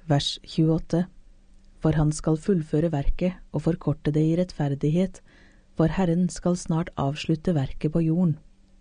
Vers 28. For han skal fullføre verket og forkorte det i rettferdighet, for Herren skal snart avslutte verket på jorden.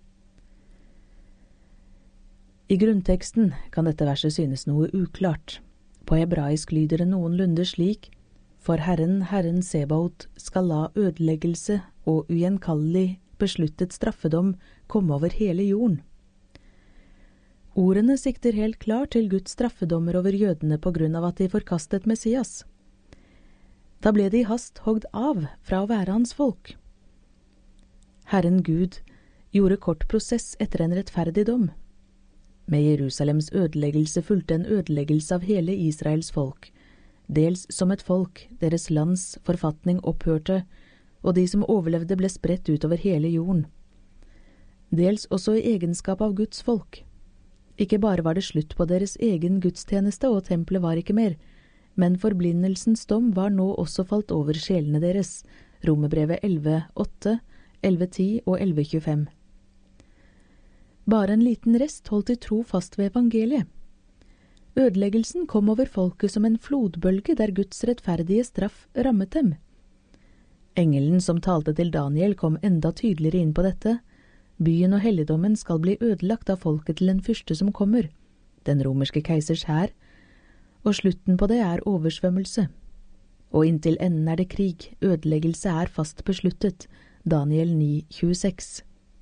I grunnteksten kan dette verset synes noe uklart. På hebraisk lyder det noenlunde slik: For Herren, Herren Sebaot, skal la ødeleggelse og ugjenkallelig besluttet straffedom komme over hele jorden. Ordene sikter helt klart til Guds straffedommer over jødene på grunn av at de forkastet Messias. Da ble de i hast hogd av fra å være hans folk. Herren Gud gjorde kort prosess etter en rettferdig dom. Med Jerusalems ødeleggelse fulgte en ødeleggelse av hele Israels folk, dels som et folk, deres lands forfatning opphørte, og de som overlevde ble spredt utover hele jorden. Dels også i egenskap av Guds folk. Ikke bare var det slutt på deres egen gudstjeneste, og tempelet var ikke mer, men forblindelsens dom var nå også falt over sjelene deres. Romerbrevet 11:8, 11:10 og 11:25. Bare en liten rest holdt i tro fast ved evangeliet. Ødeleggelsen kom over folket som en flodbølge der Guds rettferdige straff rammet dem. Engelen som talte til Daniel kom enda tydeligere inn på dette. Byen og helligdommen skal bli ødelagt av folket til den fyrste som kommer, den romerske keisers hær, og slutten på det er oversvømmelse. Og inntil enden er det krig, ødeleggelse er fast besluttet. Daniel 9:26.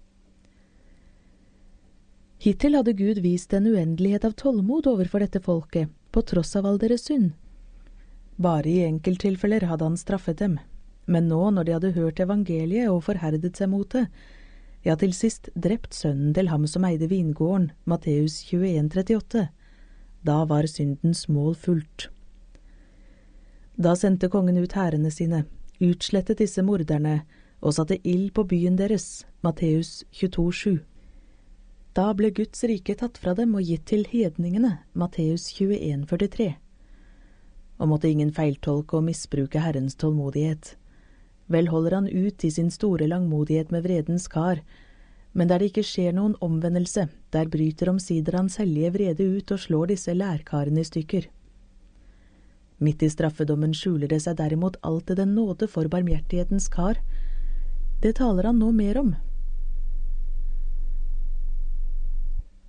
Hittil hadde Gud vist en uendelighet av tålmod overfor dette folket, på tross av all deres synd. Bare i enkelttilfeller hadde han straffet dem, men nå når de hadde hørt evangeliet og forherdet seg mot det, ja, til sist drept sønnen til ham som eide vingården, Matteus 21:38, da var syndens mål fullt. Da sendte kongen ut hærene sine, utslettet disse morderne, og satte ild på byen deres, Matteus 22:7. Da ble Guds rike tatt fra dem og gitt til hedningene, Matteus 21:43. Og måtte ingen feiltolke og misbruke Herrens tålmodighet. Vel holder han ut i sin store langmodighet med vredens kar, men der det ikke skjer noen omvendelse, der bryter omsider hans hellige vrede ut og slår disse lærkarene i stykker. Midt i straffedommen skjuler det seg derimot alltid den nåde for barmhjertighetens kar. Det taler han nå mer om.